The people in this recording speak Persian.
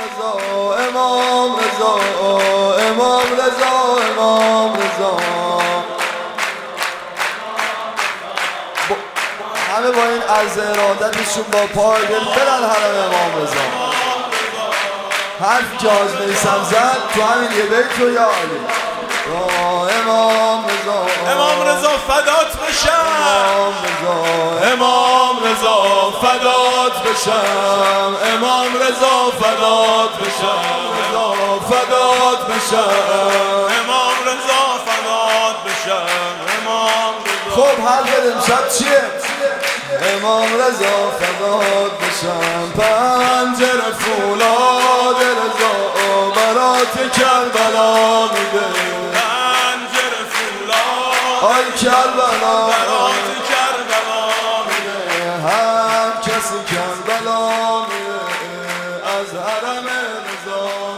رضا امام رضا امام رضا امام رضا. همه با این عرض ارادتشون با پای برن حرم امام رضا. حرف که حاج میثم زد تو همین یه بیت رو یا علی امام رضا امام رضا فدات بشم امام رضا امام رضا فدات بشم امام رضا فدات بشم فدات بشم امام رضا فدات بشم امام رضا. خب حرف امشب چیه؟ امام رضا فدات بشم پنجره فولاد رضا برات کربلا میده پنجره فولاد آی کربلا برات کربلا میده هر کسی کربلا میده از حرم رضا